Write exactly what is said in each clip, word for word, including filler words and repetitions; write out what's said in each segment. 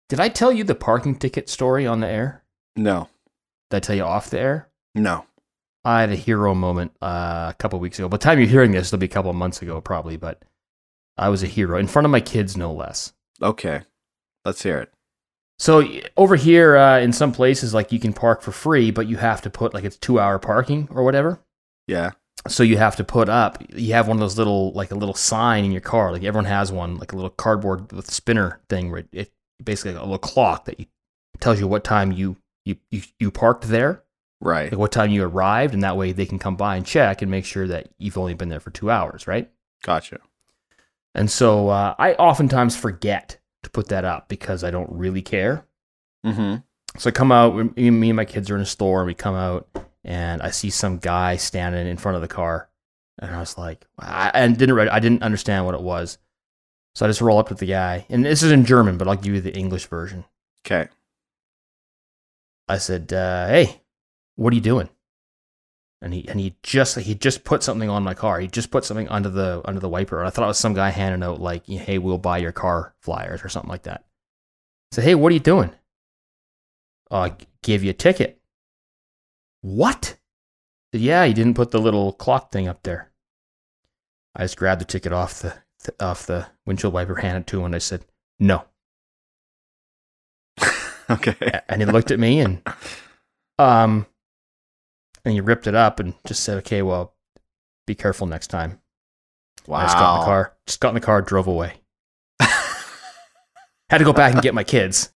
Did I tell you the parking ticket story on the air? No. Did I tell you off the air? No. I had a hero moment uh, a couple weeks ago. By the time you're hearing this, it'll be a couple of months ago probably, but I was a hero in front of my kids, no less. Okay. Let's hear it. So over here uh, in some places, like you can park for free, but you have to put like it's two hour parking or whatever. Yeah. So you have to put up, you have one of those little, like a little sign in your car. Like everyone has one, like a little cardboard with spinner thing where it basically like a little clock that you, tells you what time you, you, you, you parked there. Right. Like what time you arrived. And that way they can come by and check and make sure that you've only been there for two hours, right? Gotcha. And so uh, I oftentimes forget to put that up because I don't really care. Mm-hmm. So I come out, me and my kids are in a store, and we come out, and I see some guy standing in front of the car, and I was like, I and didn't read, I didn't understand what it was, so I just roll up to the guy, and this is in German, but I'll give you the English version. Okay. I said, uh, "Hey, what are you doing?" And he and he just he just put something on my car. He just put something under the under the wiper, and I thought it was some guy handing out like, "Hey, we'll buy your car flyers" or something like that. I said, "Hey, what are you doing?" "Oh, I gave you a ticket." "What?" I said, "Yeah, you didn't put the little clock thing up there." I just grabbed the ticket off the off the windshield wiper, handed it to him, and I said, "No." Okay. And he looked at me and um. And he ripped it up and just said, "Okay, well, be careful next time." Wow. I just got in the car, just got in the car, drove away. Had to go back and get my kids.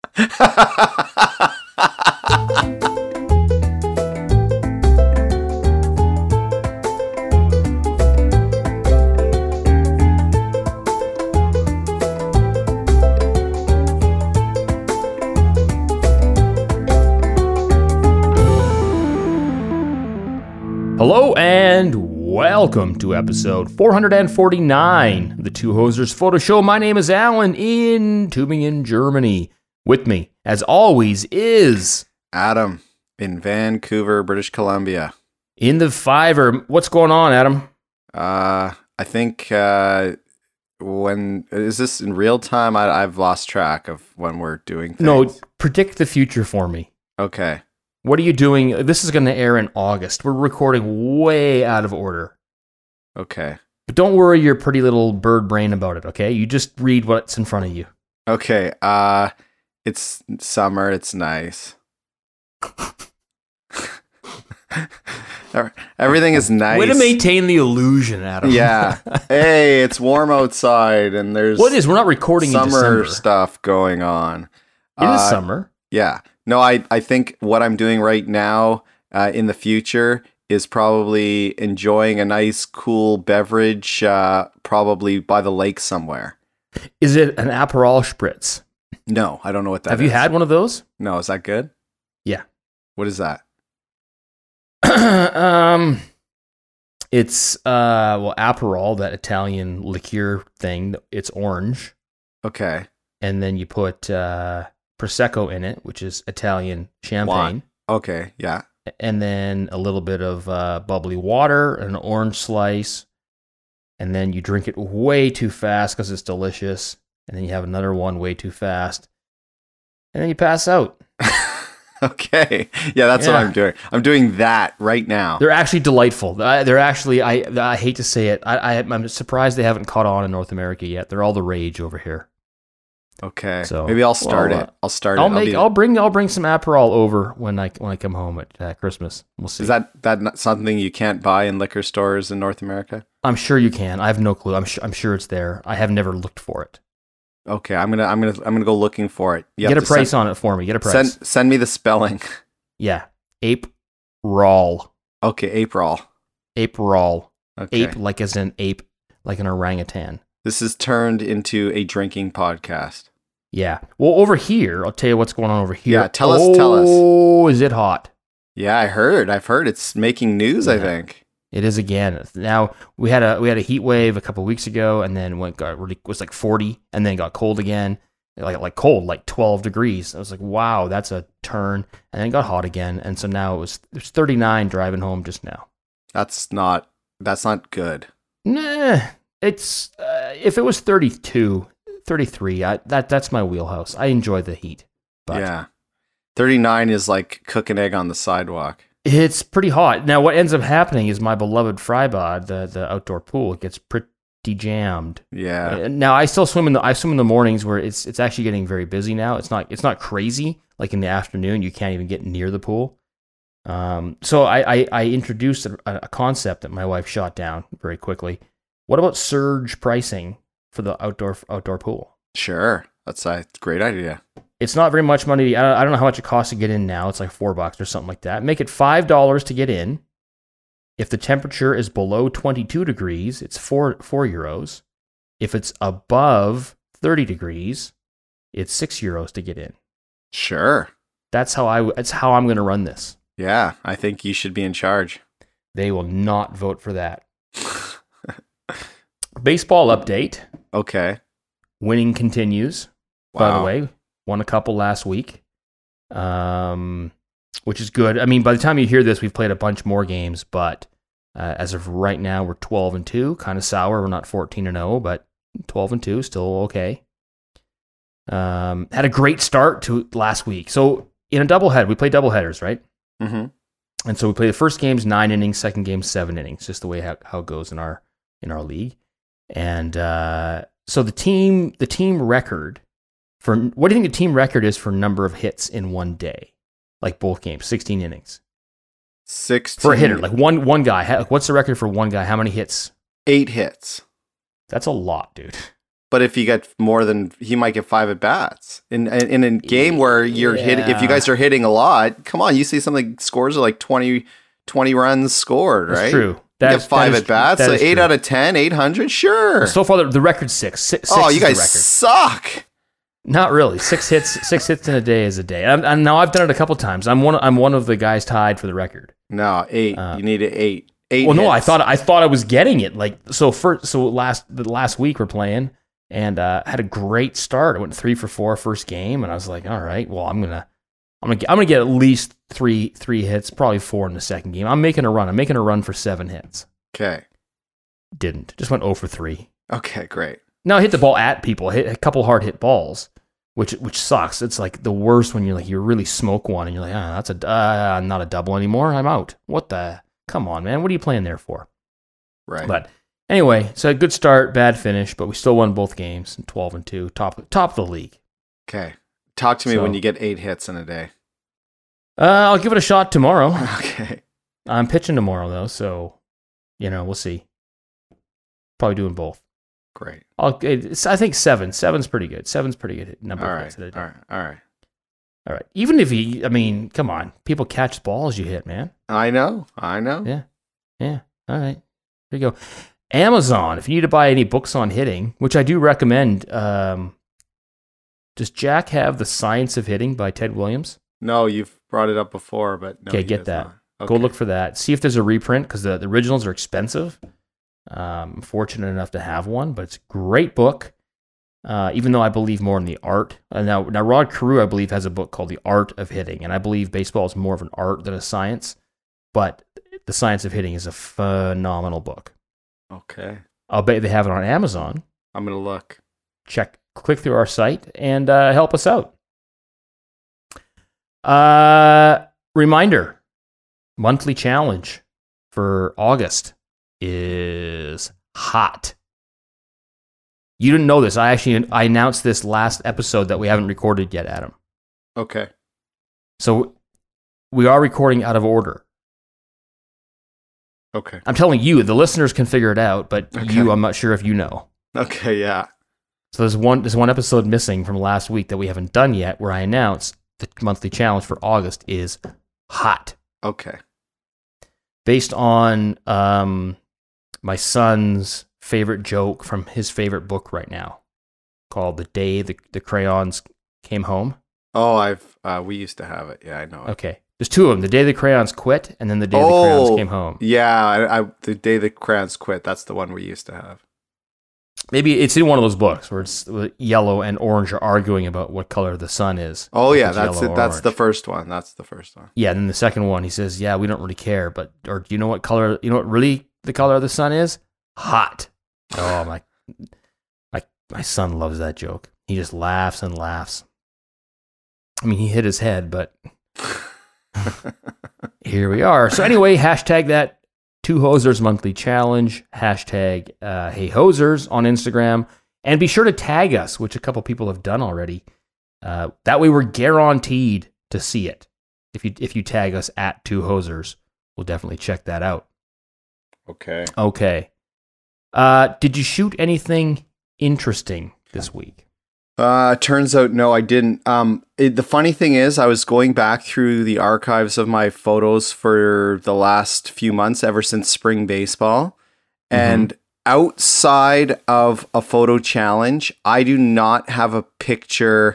Hello and welcome to episode four forty-nine of the Two Hosers Photo Show. My name is Alan in Tübingen, Germany. With me, as always, is Adam in Vancouver, British Columbia. In the Fiverr. What's going on, Adam? Uh, I think uh, when is this in real time? I, I've lost track of when we're doing things. No, predict the future for me. Okay. What are you doing? This is going to air in August. We're recording way out of order. Okay. But don't worry your pretty little bird brain about it, okay? You just read what's in front of you. Okay. Uh, it's summer. It's nice. Everything is nice. Way to maintain the illusion, Adam. Yeah. Hey, it's warm outside, and there's what is? We're not recording summer in December. Stuff going on. It uh, is summer. Yeah. No, I, I think what I'm doing right now uh, in the future is probably enjoying a nice, cool beverage, uh, probably by the lake somewhere. Is it an Aperol Spritz? No, I don't know what that Have is. you had one of those? No, is that good? Yeah. What is that? um, it's uh, well, Aperol, that Italian liqueur thing. It's orange, Okay. and then you put uh, Prosecco in it, which is Italian champagne. Wine. Okay, yeah. And then a little bit of uh, bubbly water, an orange slice, and then you drink it way too fast because it's delicious. And then you have another one way too fast, and then you pass out. Okay. Yeah, that's Yeah. what I'm doing. I'm doing that right now. They're actually delightful. They're actually, I I hate to say it, I, I I'm surprised they haven't caught on in North America yet. They're all the rage over here. Okay. So, maybe I'll start well, it. I'll start I'll it. make. be- I'll bring. I'll bring some Aperol over when I when I come home at uh, Christmas. We'll see. Is that that not something you can't buy in liquor stores in North America? I'm sure you can. I have no clue. I'm sure. I'm sure it's there. I have never looked for it. Okay, I'm gonna I'm gonna I'm gonna go looking for it. You Get a have to price send, on it for me. Get a price. Send send me the spelling. Yeah, Aperol. Okay, April. Aperol. Okay. Ape like as in ape, like an orangutan. This is turned into a drinking podcast. Yeah. Well, over here, I'll tell you what's going on over here. Yeah, tell us, oh, tell us. Oh, is it hot? Yeah, I heard. I've heard it's making news, I Yeah. think. It is again. Now we had a we had a heat wave a couple of weeks ago, and then went got really was like forty, and then got cold again, like like cold, like twelve degrees. I was like, wow, that's a turn, and then it got hot again, and so now it was it was thirty-nine driving home just now. That's not that's not good. Nah, it's uh, if it was thirty-two, thirty-three. I, that that's my wheelhouse. I enjoy the heat. But yeah. thirty-nine is like cook an egg on the sidewalk. It's pretty hot. Now, what ends up happening is my beloved Freibad, the the outdoor pool, it gets pretty jammed. Yeah. Now, I still swim in the I swim in the mornings where it's it's actually getting very busy now. It's not it's not crazy like in the afternoon. You can't even get near the pool. Um, so I I, I introduced a, a concept that my wife shot down very quickly. What about surge pricing for the outdoor outdoor pool? Sure, that's a great idea. It's not very much money. I don't, I don't know how much it costs to get in now. It's like four bucks or something like that. Make it five dollars to get in. If the temperature is below twenty-two degrees, it's four four euros. If it's above thirty degrees, it's six euros to get in. Sure. That's how I. That's how I'm going to run this. Yeah, I think you should be in charge. They will not vote for that. Baseball update. Okay. Winning continues. Wow. By the way, won a couple last week, um, which is good. I mean, by the time you hear this, we've played a bunch more games, but uh, as of right now, we're twelve and two. Kind of sour. We're not fourteen and oh, but twelve and two, still okay. Um, had a great start to last week. So in a doubleheader, we play doubleheaders, right? Mm-hmm. And so we play the first game's nine innings, second game seven innings, just the way how, how it goes in our in our league. And uh, so the team the team record for what do you think the team record is for number of hits in one day, like both games, sixteen innings sixteen for a hitter, like one one guy. How, what's the record for one guy? How many hits? Eight hits. That's a lot, dude. But if you get more than, he might get five at bats. In in, in a game where you're Yeah. hitting, if you guys are hitting a lot, come on, you see something scores are like twenty, twenty runs scored, right? That's true. You That get is- five that is at bats, true. so That is eight true. out of ten, eight hundred, sure. So far, the, the record's six. Six, six oh, is you the guys record. suck. Not really. Six hits. Six hits in a day is a day. And, and now I've done it a couple times. I'm one. I'm one of the guys tied for the record. No, eight. Uh, you need an eight. Eight. Well, no, I hits. thought I thought I was getting it. Like so. First, so last the last week we're playing and uh, had a great start. I went three for four first game, and I was like, all right, well, I'm gonna, I'm gonna, get, I'm gonna get at least three three hits, probably four in the second game. I'm making a run. I'm making a run for seven hits. Okay. Didn't. Just went zero for three. Okay, great. Now I hit the ball at people. Hit a couple hard hit balls, which which sucks. It's like the worst when you're like you really smoke one and you're like, ah, that's a uh, not a double anymore. I'm out. What the? Come on, man. What are you playing there for? Right. But anyway, so a good start, bad finish, but we still won both games, twelve and two, top top of the league. Okay. Talk to me So- when you get eight hits in a day. Uh, I'll give it a shot tomorrow. Okay. I'm pitching tomorrow though, so you know we'll see. Probably doing both. Great. I'll, it's, I think seven. Seven's pretty good. Seven's pretty good number All of right. hits at a day. All right. All right. All right. Even if he, I mean, come on, people catch balls you hit, man. I know. I know. Yeah. Yeah. All right. There you go. Amazon, if you need to buy any books on hitting, which I do recommend, um, does Jack have The Science of Hitting by Ted Williams? No, you've brought it up before, but no, Okay, he get does that. not. Go Okay. look for that. See if there's a reprint because the, the originals are expensive. Um, I'm fortunate enough to have one, but it's a great book. Uh, even though I believe more in the art. Uh, now, now Rod Carew, I believe, has a book called The Art of Hitting, and I believe baseball is more of an art than a science. But The Science of Hitting is a phenomenal book. Okay. I'll bet they have it on Amazon. I'm going to look. Check, click through our site and uh, help us out. Uh, reminder, monthly challenge for August is hot. You didn't know this. I actually I announced this last episode that we haven't recorded yet, Adam. Okay. So we are recording out of order. Okay. I'm telling you, the listeners can figure it out, but Okay. you, I'm not sure if you know. Okay, yeah. So there's one there's one episode missing from last week that we haven't done yet, where I announced the monthly challenge for August is hot, Okay. based on um, my son's favorite joke from his favorite book right now, called "The Day the, the Crayons Came Home." Oh, I've uh, we used to have it. Yeah, I know it. Okay, there's two of them: "The Day the Crayons Quit" and then "The Day the Oh, Crayons Came Home." Yeah, I, I the day the crayons quit. That's the one we used to have. Maybe it's in one of those books where it's yellow and orange are arguing about what color the sun is. Oh If yeah, it's that's yellow it. or That's the orange. first one. That's the first one. Yeah, and then the second one, he says, "Yeah, we don't really care, but or do you know what color? You know what really the color of the sun is? Hot." Oh my, my my son loves that joke. He just laughs and laughs. I mean, he hit his head, but here we are. So anyway, hashtag that Two Hosers Monthly Challenge. Hashtag uh, Hey Hosers on Instagram. And be sure to tag us, which a couple people have done already. Uh, that way we're guaranteed to see it. If you if you tag us at Two Hosers, we'll definitely check that out. Okay. Okay. Uh, did you shoot anything interesting this week? Uh, turns out, no, I didn't. Um, it, the funny thing is, I was going back through the archives of my photos for the last few months, ever since spring baseball. Mm-hmm. And outside of a photo challenge, I do not have a picture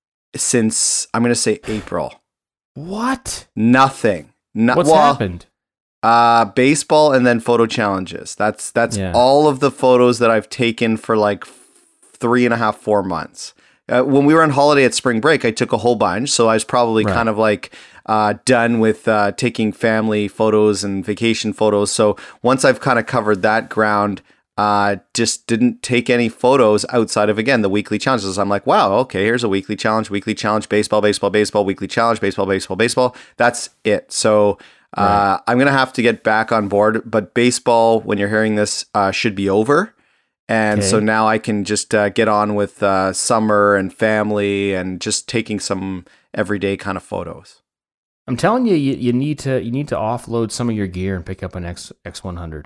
since, I'm going to say April. What? Nothing. No, What's well, happened? Uh, baseball and then photo challenges. That's that's Yeah. all of the photos that I've taken for like three and a half, four months. Uh, when we were on holiday at spring break, I took a whole bunch. So I was probably Right. kind of like uh, done with uh, taking family photos and vacation photos. So once I've kind of covered that ground, uh, just didn't take any photos outside of, again, the weekly challenges. I'm like, wow, okay, here's a weekly challenge, weekly challenge, baseball, baseball, baseball, weekly challenge, baseball, baseball, baseball. That's it. So uh, right. I'm going to have to get back on board. But baseball, when you're hearing this, uh, should be over. And okay. so now I can just uh, get on with uh, summer and family and just taking some everyday kind of photos. I'm telling you, you, you need to you need to offload some of your gear and pick up an X X one hundred.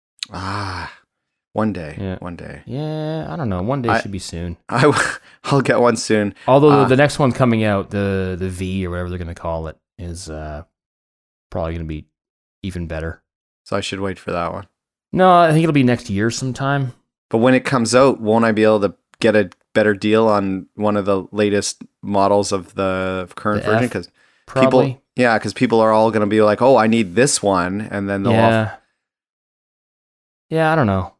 Ah, one day, yeah. one day. Yeah, I don't know. One day I, should be soon. I, I'll get one soon. Although uh, the, the next one coming out, the the V or whatever they're going to call it, is uh, probably going to be even better. So I should wait for that one. No, I think it'll be next year sometime. But when it comes out, won't I be able to get a better deal on one of the latest models of the current the version? Because people, yeah, because people are all going to be like, "Oh, I need this one," and then they'll. Yeah. Off- yeah, I don't know.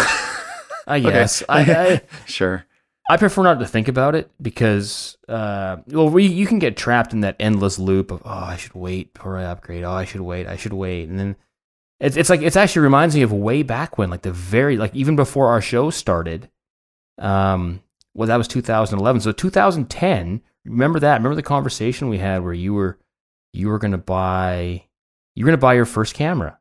I guess I, I sure. I prefer not to think about it because, uh, well, we you can get trapped in that endless loop of, oh, I should wait before I upgrade. Oh, I should wait. I should wait, and then. It's it's like it's actually reminds me of way back when, like the very like even before our show started. Um, well, that was two thousand eleven. So two thousand ten. Remember that? Remember the conversation we had where you were you were gonna buy you were gonna buy your first camera.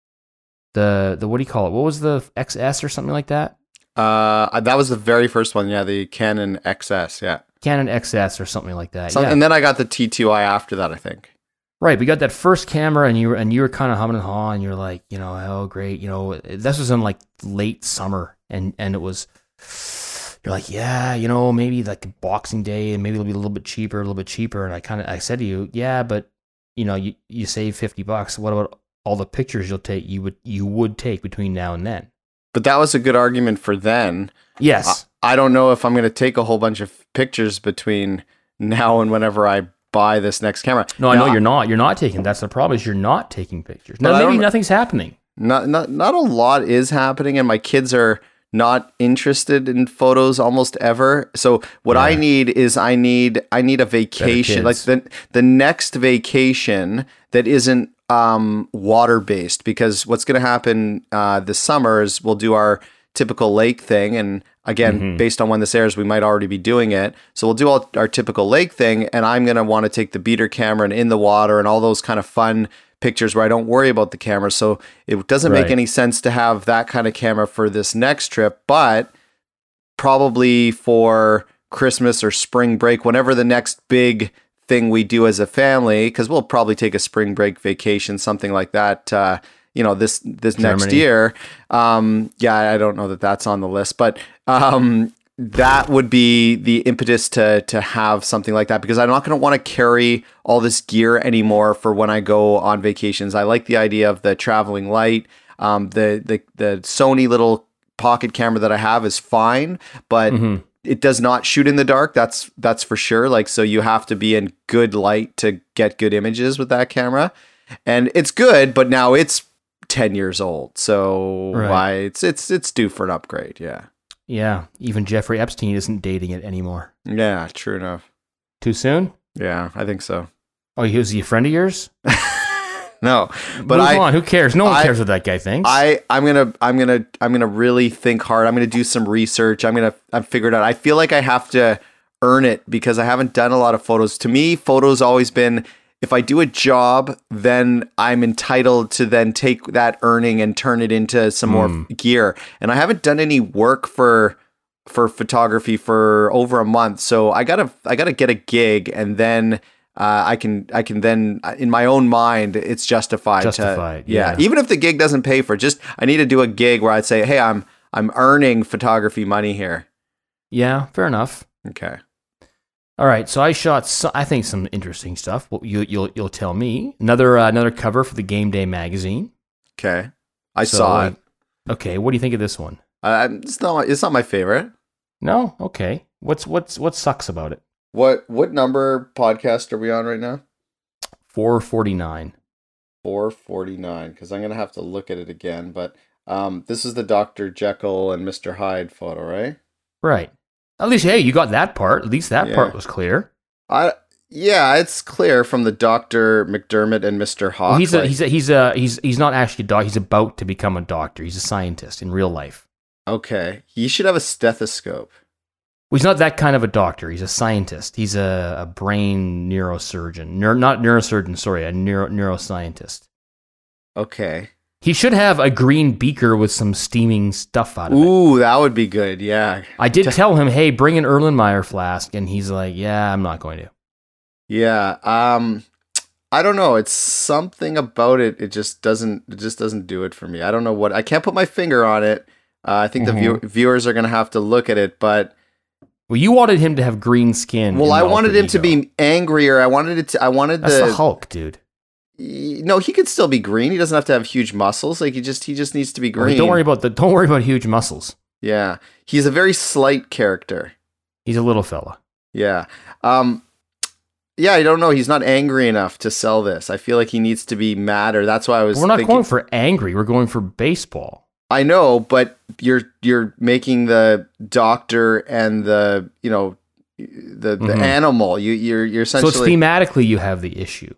The the what do you call it? What was the X S or something like that? Uh, that was the very first one. Yeah, the Canon X S. Yeah, Canon X S or something like that. So, yeah. And then I got the T two I after that, I think. Right, we got that first camera, and you were and you were kind of humming and hawing, and you're like, you know, oh great, you know, this was in like late summer, and and it was, you're like, yeah, you know, maybe like Boxing Day, and maybe it'll be a little bit cheaper, a little bit cheaper, and I kind of I said to you, yeah, but you know, you you save fifty bucks. What about all the pictures you'll take? You would you would take between now and then. But that was a good argument for then. Yes, I, I don't know if I'm going to take a whole bunch of pictures between now and whenever I buy this next camera. No, now, I know you're not. You're not taking. That's the problem. Is you're not taking pictures. Now maybe nothing's happening. Not not not a lot is happening, and my kids are not interested in photos almost ever. So what yeah. I need is I need I need a vacation, like the the next vacation that isn't um, water based. Because what's going to happen uh, this summer is we'll do our typical lake thing, and again, mm-hmm. based on when this airs, we might already be doing it. So we'll do all our typical lake thing, and I'm going to want to take the beater camera and in the water and all those kind of fun pictures where I don't worry about the camera. So it doesn't right. make any sense to have that kind of camera for this next trip, but probably for Christmas or spring break, whenever the next big thing we do as a family, because we'll probably take a spring break vacation, something like that, uh, you know, this this Germany. next year. Um, yeah, I don't know that that's on the list, but um, that would be the impetus to to have something like that, because I'm not going to want to carry all this gear anymore for when I go on vacations. I like the idea of the traveling light. Um, the the the Sony little pocket camera that I have is fine, but mm-hmm. it does not shoot in the dark. That's that's for sure. Like, so you have to be in good light to get good images with that camera, and it's good, but now it's ten years old, so right. why it's it's it's due for an upgrade. Yeah, yeah. Even Jeffrey Epstein isn't dating it anymore. Yeah, true enough. Too soon? Yeah, I think so. Oh, he was he a friend of yours? no. But Move I, on. Who cares? No one I, cares what that guy thinks. I, I'm gonna, I'm gonna, I'm gonna really think hard. I'm gonna do some research. I'm gonna, I'm figured out. I feel like I have to earn it because I haven't done a lot of photos. To me, photos always been, if I do a job, then I'm entitled to then take that earning and turn it into some mm. more gear. And I haven't done any work for for photography for over a month, so I gotta I gotta get a gig, and then uh, I can I can then in my own mind it's justified. Justified, to, yeah. yeah. Even if the gig doesn't pay for it, just I need to do a gig where I'd say, hey, I'm I'm earning photography money here. Yeah, fair enough. Okay. All right, so I shot, so, I think, some interesting stuff. Well, you, you'll you'll tell me another uh, another cover for the Game Day magazine. Okay, I so, saw uh, it. Okay, what do you think of this one? Uh, it's not my, it's not my favorite. No, okay. What's what's what sucks about it? What what number podcast are we on right now? Four forty nine. Four forty nine. Because I'm gonna have to look at it again. But um, this is the Doctor Jekyll and Mister Hyde photo, right? Right. At least, hey, you got that part. At least that yeah. part was clear. I yeah, it's clear from the Doctor McDermott and Mister Hawk. Well, he's a, like, he's a, he's a, he's he's not actually a doctor. He's about to become a doctor. He's a scientist in real life. Okay, he should have a stethoscope. Well, he's not that kind of a doctor. He's a scientist. He's a, a brain neurosurgeon. Neuro, not neurosurgeon, sorry, a neuro, neuroscientist. Okay. He should have a green beaker with some steaming stuff out of Ooh, it. Ooh, that would be good, yeah. I did tell him, hey, bring an Erlenmeyer flask, and he's like, yeah, I'm not going to. Yeah, um, I don't know. It's something about it. It just doesn't, it just doesn't do it for me. I don't know what, I can't put my finger on it. Uh, I think mm-hmm. the view, viewers are going to have to look at it, but... Well, you wanted him to have green skin. Well, I wanted him ego. to be angrier. I wanted it to, I wanted That's the... the Hulk, dude. No, he could still be green. He doesn't have to have huge muscles. Like he just he just needs to be green. Well, don't worry about the don't worry about huge muscles. Yeah. He's a very slight character. He's a little fella. Yeah. Um Yeah, I don't know. He's not angry enough to sell this. I feel like he needs to be madder. That's why I was We're not thinking, going for angry. We're going for baseball. I know, but you're you're making the doctor and the, you know, the the mm-hmm. animal. You you're you're essentially So it's thematically you have the issue.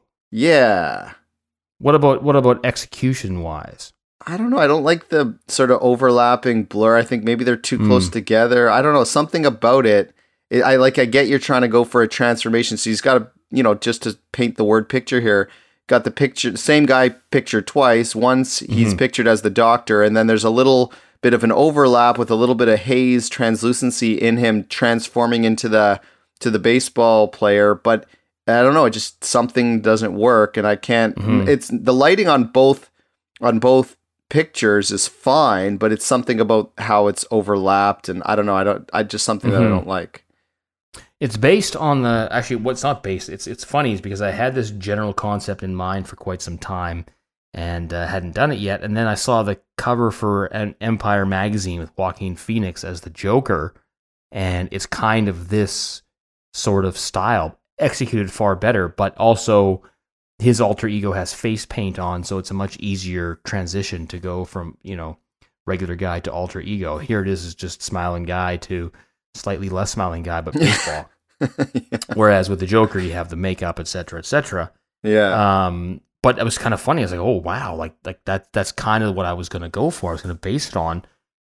Yeah. What about what about execution wise? I don't know. I don't like the sort of overlapping blur. I think maybe they're too mm. close together. I don't know. Something about it, it. I like. I get you're trying to go for a transformation. So he's got to, you know, just to paint the word picture here. Got the picture, same guy pictured twice. Once he's mm-hmm. pictured as the doctor, and then there's a little bit of an overlap with a little bit of haze, translucency in him, transforming into the to the baseball player, but. I don't know. It just something doesn't work, and I can't. Mm-hmm. It's the lighting on both on both pictures is fine, but it's something about how it's overlapped, and I don't know. I don't. I just something mm-hmm. that I don't like. It's based on the actually. What's not based? It's it's funny is because I had this general concept in mind for quite some time, and uh, hadn't done it yet. And then I saw the cover for an Empire magazine with Joaquin Phoenix as the Joker, and it's kind of this sort of style. Executed far better, but also his alter ego has face paint on, so it's a much easier transition to go from, you know, regular guy to alter ego. Here it is, is just smiling guy to slightly less smiling guy, but baseball. yeah. Whereas with the Joker, you have the makeup, et cetera, et cetera. Yeah. Um, but it was kind of funny. I was like, oh wow, like like that. That's kind of what I was going to go for. I was going to base it on.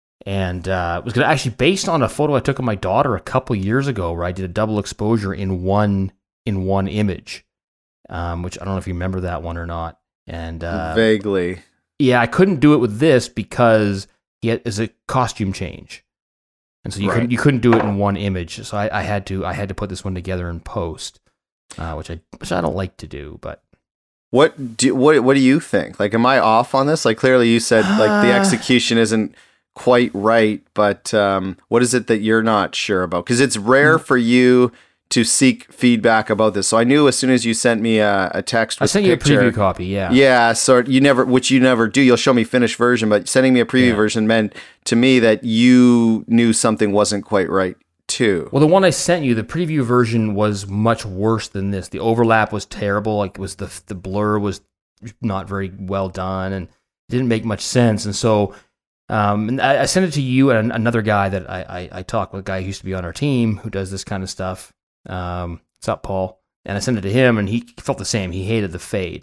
And uh, it was going to actually based on a photo I took of my daughter a couple years ago, where I did a double exposure in one in one image, um, which I don't know if you remember that one or not. And uh, vaguely, yeah, I couldn't do it with this because it is a costume change, and so you right. couldn't you couldn't do it in one image. So I, I had to I had to put this one together in post, uh, which I which I don't like to do, but. What do what what do you think? Like, am I off on this? Like, clearly you said like the execution isn't quite right, but um, what is it that you're not sure about? Because it's rare for you to seek feedback about this. So I knew as soon as you sent me a, a text, with I sent a picture, you a preview copy. Yeah, yeah. So you never, which you never do. You'll show me finished version, but sending me a preview yeah. version meant to me that you knew something wasn't quite right too. Well, the one I sent you, the preview version was much worse than this. The overlap was terrible. Like it was the the blur was not very well done and didn't make much sense. And so. Um, and I, I sent it to you and another guy that I, I, I talked with, a guy who used to be on our team who does this kind of stuff. Um, what's up, Paul? And I sent it to him, and he felt the same. He hated the fade.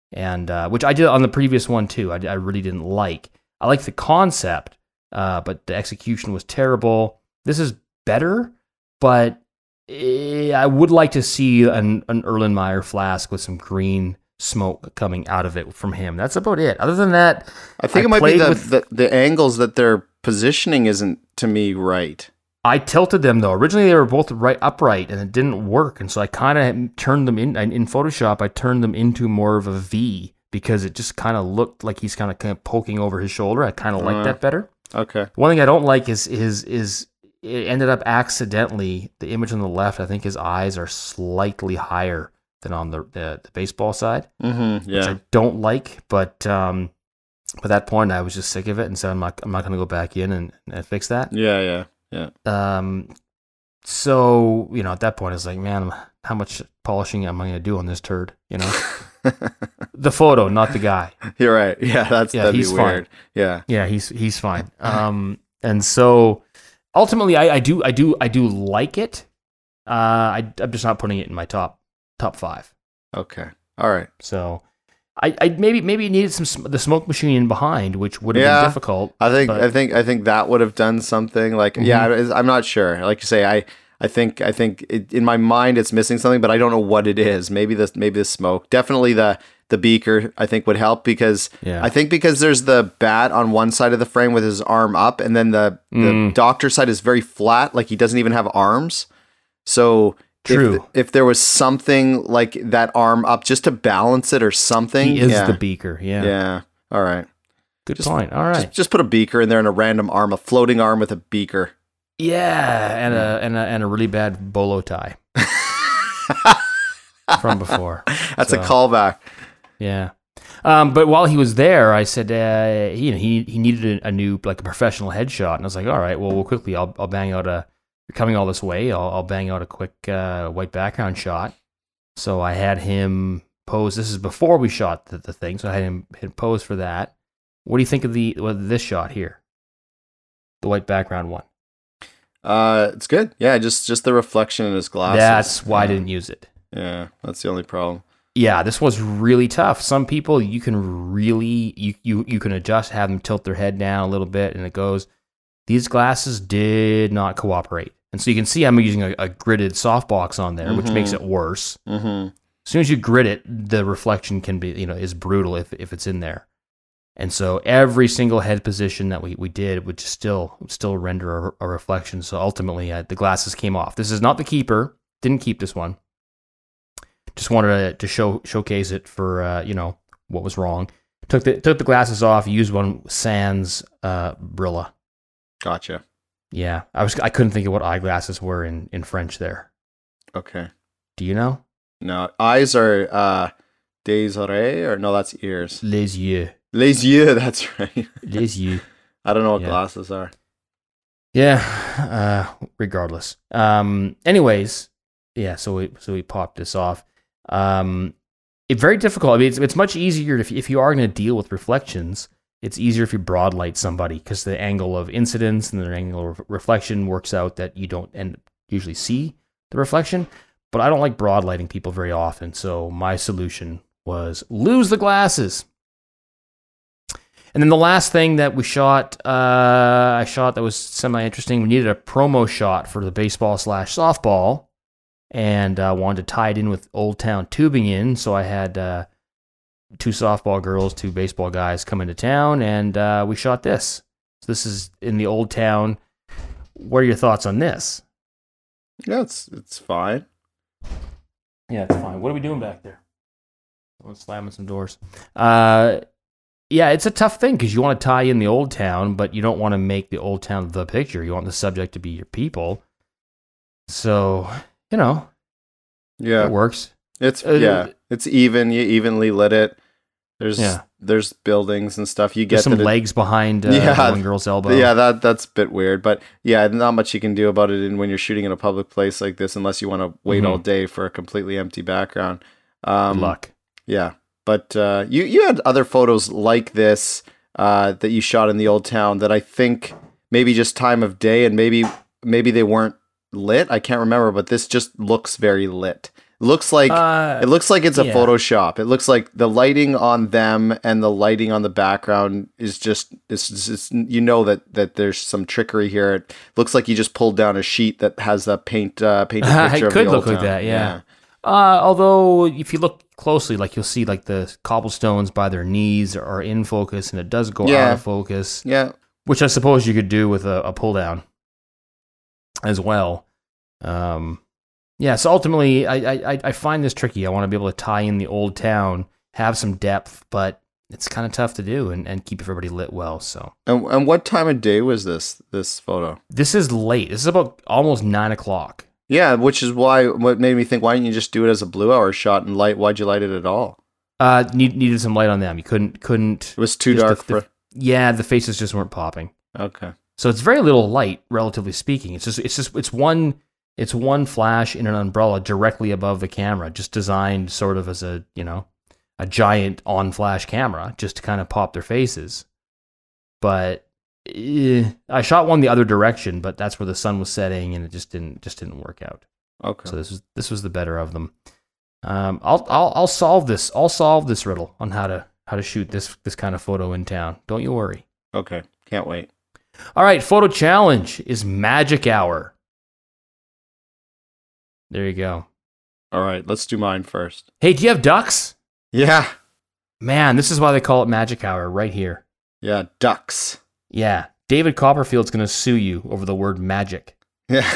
and uh, which I did on the previous one too. I, I really didn't like. I like the concept, uh, but the execution was terrible. This is better, but eh, I would like to see an, an Erlenmeyer flask with some green smoke coming out of it from him. That's about it. Other than that, I think I it might be the, with, the the angles that they're positioning isn't to me right. I tilted them though. Originally they were both right upright and it didn't work, and so I kind of turned them in in Photoshop. I turned them into more of a V because it just kind of looked like he's kind of kind of poking over his shoulder. I kind of like uh, that better. Okay. One thing I don't like is is is it ended up accidentally. The image on the left, I think his eyes are slightly higher than on the the, the baseball side, mm-hmm, yeah. which I don't like. But um, by that point, I was just sick of it, and so I'm not I'm not going to go back in and, and fix that. Yeah, yeah, yeah. Um, so you know, at that point, it's like, man, how much polishing am I going to do on this turd? You know, the photo, not the guy. You're right. Yeah, that's yeah, that'd he's be weird. Fine. Yeah, yeah, he's he's fine. Um, and so ultimately, I, I do I do I do like it. Uh, I I'm just not putting it in my top. Top five. Okay. All right. So, I, I maybe maybe it needed some the smoke machine in behind, which would have yeah, been difficult. I think but... I think I think that would have done something. Like, mm-hmm. yeah, I'm not sure. Like you say, I I think I think it, in my mind it's missing something, but I don't know what it is. Maybe this maybe the smoke. Definitely the the beaker I think would help because yeah. I think because there's the bat on one side of the frame with his arm up, and then the the mm. doctor side is very flat, like he doesn't even have arms. So. True. If, if there was something like that arm up just to balance it or something. He is yeah. the beaker. Yeah. Yeah. All right. Good just, point. All right. Just, just put a beaker in there and a random arm, a floating arm with a beaker. Yeah, and a and a and a really bad bolo tie from before. That's so, a callback. Yeah. Um, but while he was there, I said, uh, he, you know, he he needed a, a new like a professional headshot, and I was like, all right, well, we'll quickly, I'll I'll bang out a. You're coming all this way, I'll, I'll bang out a quick uh, white background shot. So I had him pose. This is before we shot the, the thing, so I had him hit pose for that. What do you think of the well, this shot here? The white background one. Uh, it's good. Yeah, just just the reflection in his glasses. That's why yeah. I didn't use it. Yeah, that's the only problem. Yeah, this was really tough. Some people you can really you you you can adjust, have them tilt their head down a little bit, and it goes. These glasses did not cooperate. And so you can see I'm using a, a gridded softbox on there, mm-hmm. which makes it worse. Mm-hmm. As soon as you grid it, the reflection can be, you know, is brutal if if it's in there. And so every single head position that we, we did would still still render a, a reflection. So ultimately, uh, the glasses came off. This is not the keeper. Didn't keep this one. Just wanted to, to show showcase it for uh, you know what was wrong. Took the took the glasses off. Used one sans uh, Brilla. Gotcha. Yeah, I was. I couldn't think of what eyeglasses were in, in French there. Okay. Do you know? No, eyes are uh, des oreilles, or no, that's ears. Les yeux. Les yeux, that's right. Les yeux. I don't know what yeah. glasses are. Yeah. Uh, regardless. Um. Anyways, yeah. So we so we popped this off. Um. It's very difficult. I mean, it's it's much easier if if you are going to deal with reflections. It's easier if you broad light somebody because the angle of incidence and the angle of reflection works out that you don't end usually see the reflection. But I don't like broad lighting people very often, so my solution was lose the glasses. And then the last thing that we shot, uh, I shot that was semi-interesting. We needed a promo shot for the baseball slash softball, and I uh, wanted to tie it in with Old Town Tubing In, so I had... Uh, two softball girls, two baseball guys come into town, and uh, we shot this. So this is in the Old Town. What are your thoughts on this? Yeah, it's it's fine. Yeah, it's fine. What are we doing back there? Someone's slamming some doors. Uh, yeah, it's a tough thing because you want to tie in the Old Town, but you don't want to make the Old Town the picture. You want the subject to be your people. So, you know, yeah, it works. It's uh, yeah, it's even. You evenly lit it. There's yeah. there's buildings and stuff. You get there's some it, legs behind uh, yeah, one girl's elbow. Yeah, that that's a bit weird, but yeah, not much you can do about it in when you're shooting in a public place like this, unless you want to wait mm-hmm. all day for a completely empty background. Um, Good luck. Yeah, but uh, you you had other photos like this uh, that you shot in the Old Town that I think maybe just time of day and maybe maybe they weren't lit. I can't remember, but this just looks very lit. Looks like Uh, it looks like it's a yeah. Photoshop. It looks like the lighting on them and the lighting on the background is just it's, it's, it's you know that that there's some trickery here. It looks like you just pulled down a sheet that has a paint uh, painted picture it of could the look old like town. that, yeah. Uh, although if you look closely, like you'll see like the cobblestones by their knees are in focus, and it does go Yeah. out of focus. Yeah. Which I suppose you could do with a, a pull down as well. Um, yeah, so ultimately, I, I I find this tricky. I want to be able to tie in the old town, have some depth, but it's kind of tough to do and, and keep everybody lit well. So, And, and what time of day was this this photo? this is late. This is about almost nine o'clock. Yeah, which is why what made me think, why didn't you just do it as a blue hour shot and light? Why'd you light it at all? Uh, need, needed some light on them. You couldn't couldn't. It was too just dark the- the- for. Yeah, the faces just weren't popping. Okay. So it's very little light, relatively speaking. It's just it's just it's one it's one flash in an umbrella directly above the camera, just designed sort of as a, you know, a giant on flash camera, just to kind of pop their faces. But eh, I shot one the other direction, but that's where the sun was setting, and it just didn't just didn't work out. Okay. So this was this was the better of them. Um, I'll I'll I'll solve this. I'll solve this riddle on how to how to shoot this this kind of photo in town. Don't you worry. Okay. Can't wait. All right, photo challenge is magic hour. There you go. All right. Let's do mine first. Hey, do you have ducks? Yeah. Man, this is why they call it magic hour right here. Yeah. Ducks. Yeah, David Copperfield's going to sue you over the word magic. Yeah.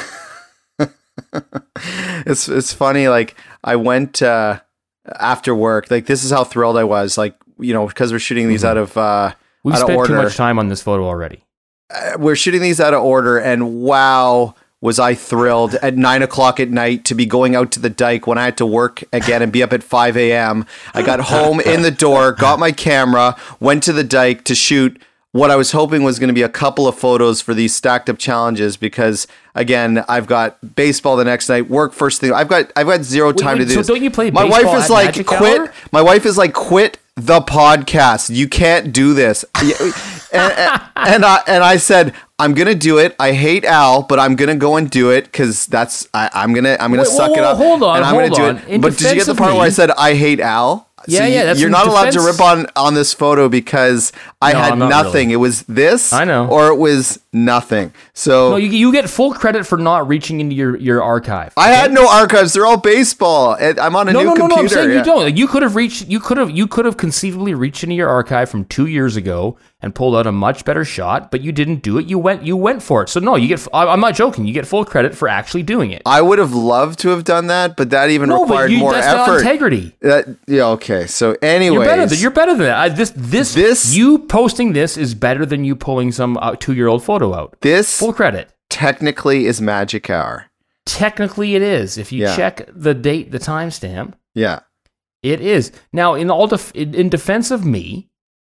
it's it's funny. Like I went uh, after work. Like this is how thrilled I was. Like you know because we're shooting these Mhm. out of uh, We've out of spent order. too much time on this photo already. Uh, we're shooting these out of order, and wow, was I thrilled at nine o'clock at night to be going out to the dike when I had to work again and be up at five a.m. I got home in the door, got my camera, went to the dike to shoot what I was hoping was going to be a couple of photos for these stacked up challenges because again, I've got baseball the next night, work first thing. I've got I've got zero time wait, to do so this. don't you play My baseball wife is at like Magic quit. Hour? My wife is like quit the podcast. You can't do this. and, and, and I and I said I'm gonna do it. I hate Al, but I'm gonna go and do it because that's I, I'm gonna I'm gonna Wait, suck whoa, it whoa, up. hold on, and I'm hold gonna on. do it. In But did you get defense the of part where I me- said I hate Al? Yeah, you, yeah, that's you're in not allowed to defense- rip on on this photo because I No, had I'm not nothing. really. It was this, I know. or it was nothing. So No, you, you get full credit for not reaching into your, your archive. I had no archives. They're all baseball. And I'm on a No, new no, no, computer. no. I'm saying yeah. you don't. Like, you could have reached. You could have. You could have conceivably reached into your archive from two years ago and pulled out a much better shot, but you didn't do it. You went. You went for it. So no, you get. I- I'm not joking. You get full credit for actually doing it. I would have loved to have done that, but that even No, but required you, more that's not effort. integrity. That, yeah. Okay. So, anyways, You're better than you're better than that. I, this this This- you posting this is better than you pulling some uh, two year old photo out. this Full credit. technically is magic hour. Technically, it is. If you Yeah. check the date, the timestamp, Yeah. it is. Now, in all def- in in defense of me,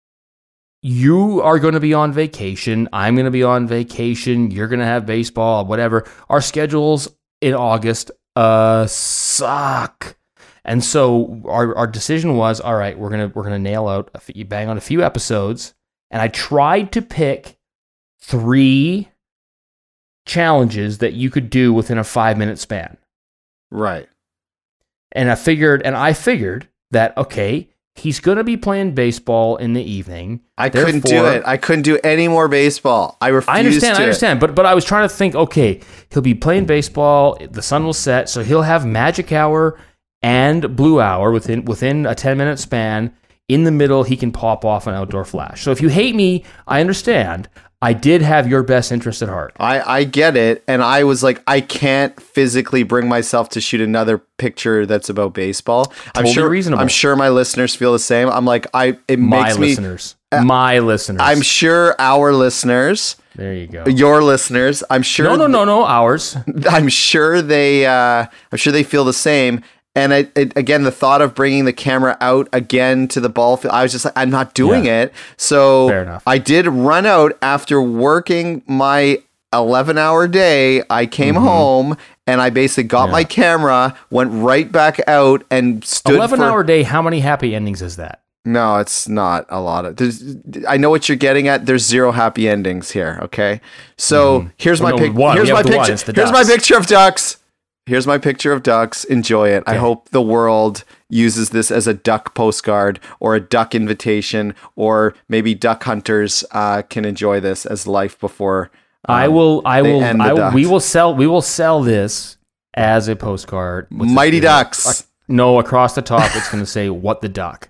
you are going to be on vacation. I'm going to be on vacation. You're going to have baseball, whatever. Our schedules in August uh suck. And so our, our decision was, all right, we're gonna we're gonna nail out a few, bang on a few episodes, and I tried to pick three challenges that you could do within a five minute span. Right. And I figured, and I figured that okay, he's gonna be playing baseball in the evening. I couldn't do Therefore- it. I couldn't do any more baseball. I refused I understand, to. I understand, but but I was trying to think. Okay, he'll be playing baseball. The sun will set, so he'll have magic hour and blue hour within within a ten minute span. In the middle, he can pop off an outdoor flash. So if you hate me, I understand. I did have your best interest at heart. I, I get it. And I was like, I can't physically bring myself to shoot another picture that's about baseball. I'm Totally sure reasonable. I'm sure my listeners feel the same. I'm like, I it My makes me listeners, my listeners. I'm sure our listeners, there you go. your listeners, I'm sure No, no, no, no. Ours. I'm sure they uh I'm sure they feel the same. And I, it, again, the thought of bringing the camera out again to the ball field, I was just like, I'm not doing Yeah. it. So Fair enough. I did run out after working my eleven hour day. I came home and I basically got Mm-hmm. Yeah. my camera, went right back out and stood Eleven for, hour day. How many happy endings is that? No, it's not a lot of. There's, I know what you're getting at. There's zero happy endings here. Okay, so here's Well, my no, pic- one. Here's We my have the one. picture. It's the Here's my ducks. picture of ducks. Here's my picture of ducks. Enjoy it. Okay. I hope the world uses this as a duck postcard or a duck invitation, or maybe duck hunters uh, can enjoy this as life before. Um, I will. I will. I, we will sell. We will sell this as a postcard. Mighty Ducks. Uh, no, across the top, it's going to say "What the Duck."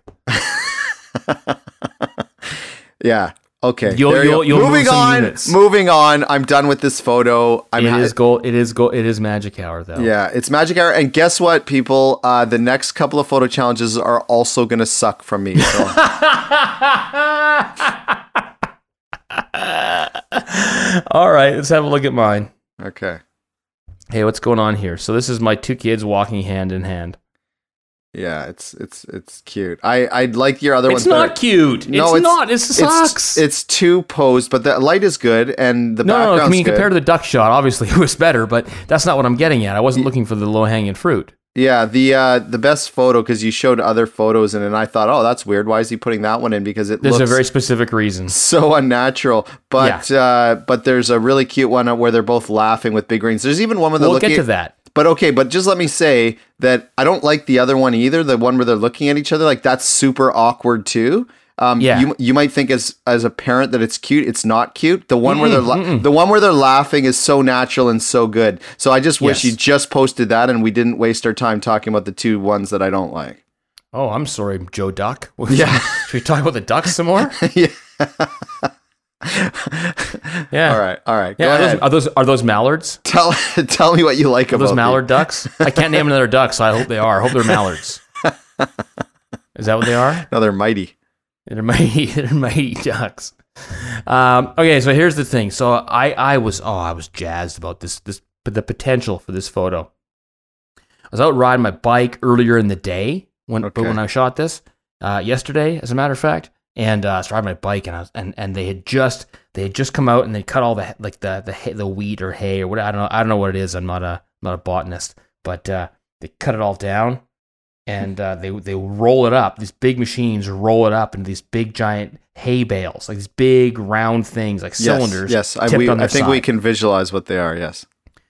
Yeah. Okay. You'll, you'll, you'll moving move on. Units. Moving on. I'm done with this photo. I'm it ha- is gold. It is gold. It is Magic Hour, though. Yeah, it's Magic Hour. And guess what, people? Uh, the next couple of photo challenges are also going to suck from me. So. All right, let's have a look at mine. Okay. Hey, what's going on here? So this is my two kids walking hand in hand. Yeah, it's it's it's cute. I I like your other it's ones. It's not cute. No, it's, it's not. It sucks. It's, it's too posed, but the light is good and the no, background's no. I mean, good. compared to the duck shot, obviously it was better, but that's not what I'm getting at. I wasn't looking for the low hanging fruit. Yeah, the uh, the best photo, because you showed other photos in it, and I thought, oh, that's weird. Why is he putting that one in? Because it there's looks a very specific reason. So unnatural. But yeah. uh, but there's a really cute one where they're both laughing with big rings. There's even one where they're we'll looking. We'll get at, to that. But okay, but just let me say that I don't like the other one either. The one where they're looking at each other, like that's super awkward too. Um, yeah. You you might think as as a parent that it's cute. It's not cute. The one mm-mm, where they're la- the one where they're laughing is so natural and so good. So I just wish yes. you just posted that and we didn't waste our time talking about the two ones that I don't like. Oh, I'm sorry, Joe Duck. Yeah. Should we talk about the ducks some more? Yeah. Yeah. All right. All right. Yeah. Go are, ahead. those, are those are those mallards? Tell tell me what you like are about those mallard me. ducks. I can't name another duck, so I hope they are. I hope they're mallards. Is that what they are? No, they're mighty. They're mighty. They're mighty ducks. Um, okay, so here's the thing. So I I was oh I was jazzed about this this the potential for this photo. I was out riding my bike earlier in the day when Okay. when I shot this uh, yesterday, as a matter of fact. And uh, I was riding my bike, and I was, and and they had just they had just come out and they cut all the like the the hay, the wheat or hay or what I don't know I don't know what it is. I'm not a I'm not a botanist, but uh, they cut it all down, and uh, they they roll it up. These big machines roll it up into these big giant hay bales, like these big round things, like yes, cylinders. Yes, I, we, I think side. we can visualize what they are. Yes,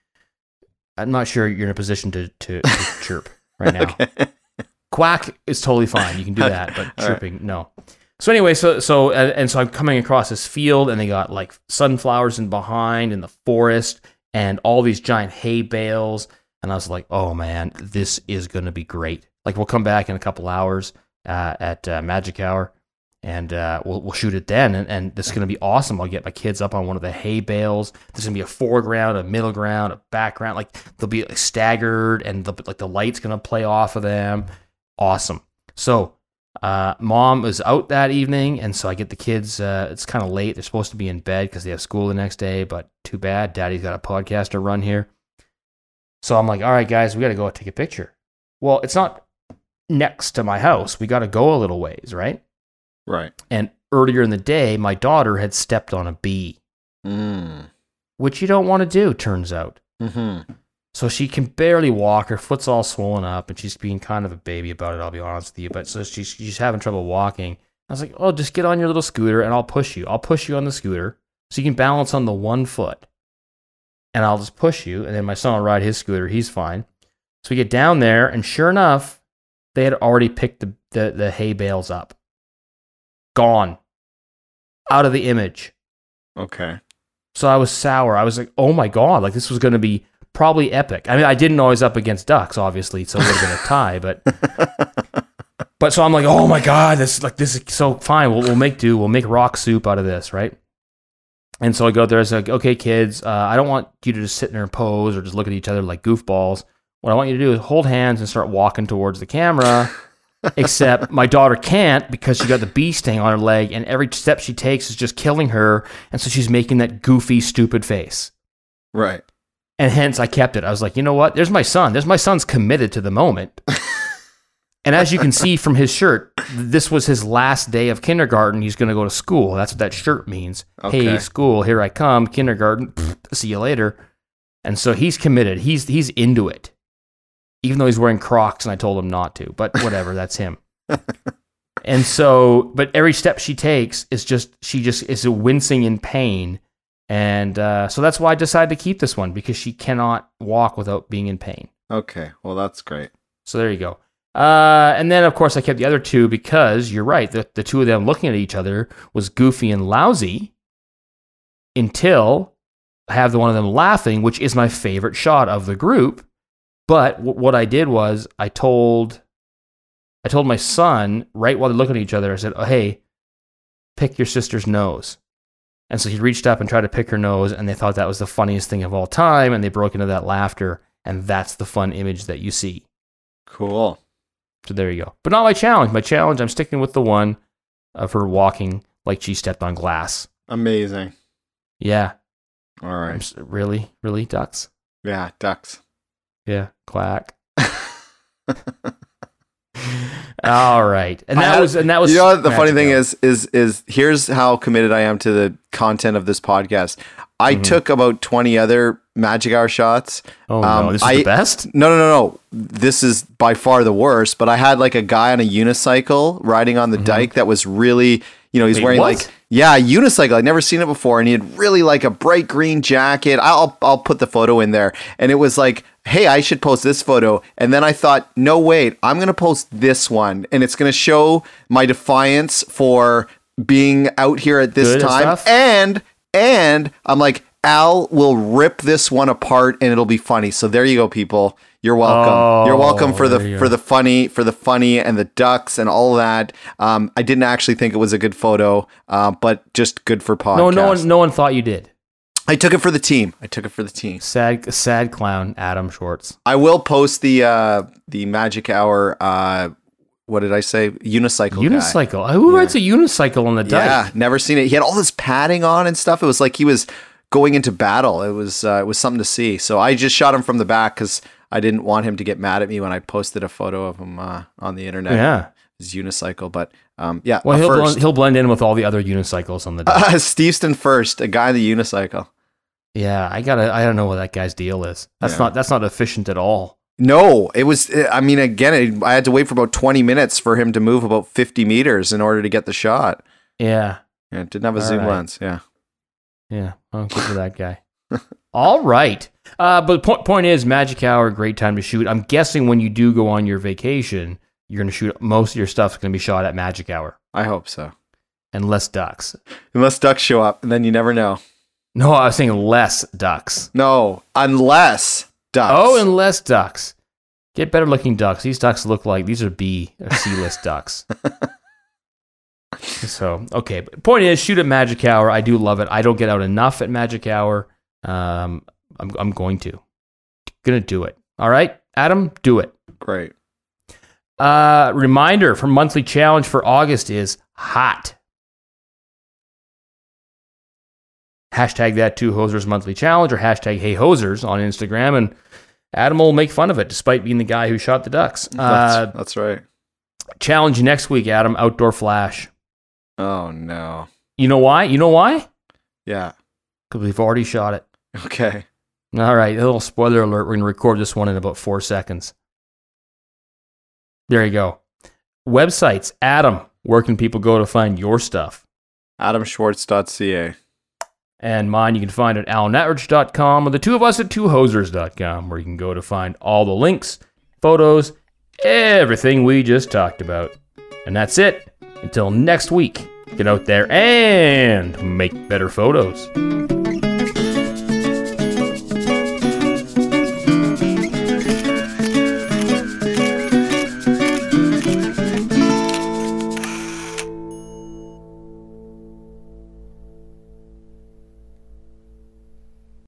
I'm not sure you're in a position to to, to chirp right now. Okay. Quack is totally fine. You can do that, but chirping right. no. So anyway, so so and, and so I'm coming across this field, and they got like sunflowers in behind in the forest, and all these giant hay bales, and I was like, oh man, this is gonna be great. Like we'll come back in a couple hours uh, at uh, Magic Hour, and uh, we'll we'll shoot it then, and, and this is gonna be awesome. I'll get my kids up on one of the hay bales. There's gonna be a foreground, a middle ground, a background. Like they'll be like, staggered, and the, like the light's gonna play off of them. Awesome. So. Uh, mom was out that evening, and so I get the kids. Uh, it's kind of late. They're supposed to be in bed because they have school the next day, but too bad. Daddy's got a podcast to run here. So I'm like, all right, guys, we got to go take a picture. Well, it's not next to my house. We got to go a little ways, right? Right. And earlier in the day, my daughter had stepped on a bee, mm. which you don't want to do, turns out. Mm-hmm. So she can barely walk. Her foot's all swollen up, and she's being kind of a baby about it, I'll be honest with you. But so she's, she's having trouble walking. I was like, oh, just get on your little scooter, and I'll push you. I'll push you on the scooter so you can balance on the one foot. And I'll just push you, and then my son will ride his scooter. He's fine. So we get down there, and sure enough, they had already picked the, the, the hay bales up. Gone. Out of the image. Okay. So I was sour. I was like, oh my God, like this was going to be probably epic. I mean, I didn't know I was up against ducks, obviously, so it would have been a tie. But, but so I'm like, oh my God, this like this is so fine. We'll we'll make do. We'll make rock soup out of this, right? And so I go there. It's like, okay, kids, uh, I don't want you to just sit there and pose or just look at each other like goofballs. What I want you to do is hold hands and start walking towards the camera. Except my daughter can't because she got the bee sting on her leg, and every step she takes is just killing her, and so she's making that goofy, stupid face. Right. And hence I kept it. I was like, you know what? There's my son. There's my son's committed to the moment. And as you can see from his shirt, this was his last day of kindergarten. He's going to go to school. That's what that shirt means. Okay. Hey, school, here I come. Kindergarten, see you later. And so he's committed. He's he's into it. Even though he's wearing Crocs and I told him not to. But whatever, that's him. And so, but every step she takes is just, she just is wincing in pain. And uh, so that's why I decided to keep this one, because she cannot walk without being in pain. Okay, well, that's great. So there you go. Uh, and then, of course, I kept the other two because you're right. The, the two of them looking at each other was goofy and lousy until I have the one of them laughing, which is my favorite shot of the group. But w- what I did was I told I told my son, right while they're looking at each other, I said, oh, hey, pick your sister's nose. And so he reached up and tried to pick her nose, and they thought that was the funniest thing of all time, and they broke into that laughter, and that's the fun image that you see. Cool. So there you go. But not my challenge. My challenge, I'm sticking with the one of her walking like she stepped on glass. Amazing. Yeah. All right. I'm s- really? Really, ducks? Yeah, ducks. Yeah, quack. All right. And that had, was and that was You know what the funny thing hour. is is is here's how committed I am to the content of this podcast. I mm-hmm. took about twenty other Magic Hour shots. Oh no, um, this is I, the best? No, no, no, no. This is by far the worst, but I had like a guy on a unicycle riding on the mm-hmm. dike that was really, you know, he's Wait, wearing what? like yeah, a unicycle. I'd never seen it before, and he had really like a bright green jacket. I'll I'll put the photo in there, and it was like, hey, I should post this photo. And then I thought, no, wait, I'm going to post this one, and it's going to show my defiance for being out here at this Good time. Stuff. And and I'm like, Al will rip this one apart, and it'll be funny. So there you go, people. You're welcome. Oh, You're welcome for the for go. the funny, for the funny and the ducks and all that. Um, I didn't actually think it was a good photo, uh, but just good for podcast. No, no one, no one thought you did. I took it for the team. I took it for the team. Sad, sad clown, Adam Schwartz. I will post the uh, the Magic Hour. Uh, what did I say? Unicycle. Unicycle. Guy. Who yeah. rides a unicycle on the dike? Yeah, never seen it. He had all this padding on and stuff. It was like he was going into battle. It was uh, it was something to see. So I just shot him from the back because I didn't want him to get mad at me when I posted a photo of him uh, on the internet. Yeah, his unicycle. But um, yeah, well, he'll first. blend, he'll blend in with all the other unicycles on the dike. Uh, Steveston first, a guy on the unicycle. Yeah, I gotta. I don't know what that guy's deal is. That's Yeah. not. That's not efficient at all. No, it was. I mean, again, it, I had to wait for about twenty minutes for him to move about fifty meters in order to get the shot. Yeah. Yeah, it didn't have a All zoom right. lens. Yeah. Yeah. Oh, good for that guy. All right. Uh, but point point is, Magic Hour, great time to shoot. I'm guessing when you do go on your vacation, you're going to shoot most of your stuff's going to be shot at Magic Hour, I hope so. and less ducks. Unless ducks show up, and then you never know. No, I was saying less ducks. No, unless ducks. Oh, and less ducks. Get better looking ducks. These ducks look like these are B or C list ducks. So, okay. But point is, shoot at Magic Hour. I do love it. I don't get out enough at Magic Hour. Um, I'm, I'm going to. Gonna do it. All right, Adam, do it. Great. Uh, reminder for monthly challenge for August is hot. Hashtag that two Hosers monthly challenge or hashtag Hey Hosers on Instagram, and Adam will make fun of it despite being the guy who shot the ducks. Uh, That's, that's right. challenge next week, Adam, outdoor flash. Oh, no. You know why? You know why? Yeah. Because we've already shot it. Okay. All right, a little spoiler alert. We're going to record this one in about four seconds. There you go. Websites. Adam, where can people go to find your stuff? adam schwartz dot c a. And mine you can find at alan etridge dot com or the two of us at two hosers dot com, where you can go to find all the links, photos, everything we just talked about. And that's it. Until next week, get out there and make better photos.